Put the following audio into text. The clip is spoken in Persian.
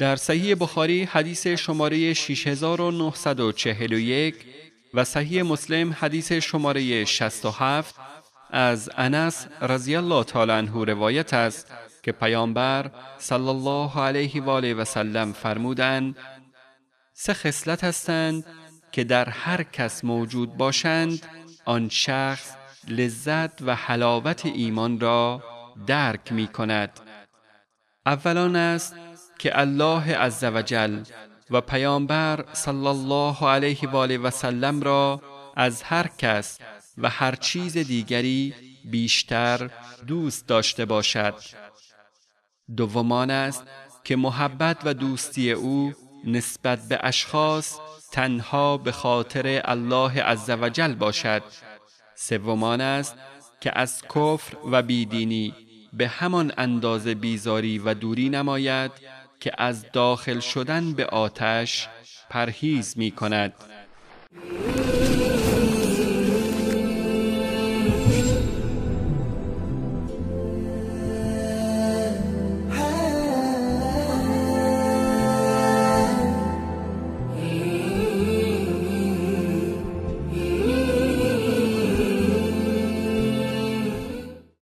در صحیح بخاری حدیث شماره 6941 و صحیح مسلم حدیث شماره 67 از انس رضی الله تعالی عنه روایت است که پیامبر صلی الله علیه و آله و سلم فرمودند: سه خصلت هستند که در هر کس موجود باشند آن شخص لذت و حلاوت ایمان را درک می کند. اولان است که الله عزوجل و پیامبر صلی الله علیه و آله و سلم را از هر کس و هر چیز دیگری بیشتر دوست داشته باشد. دومان است که محبت و دوستی او نسبت به اشخاص تنها به خاطر الله عزوجل باشد. سومان است که از کفر و بیدینی به همان اندازه بیزاری و دوری نماید که از داخل شدن به آتش پرهیز می کند.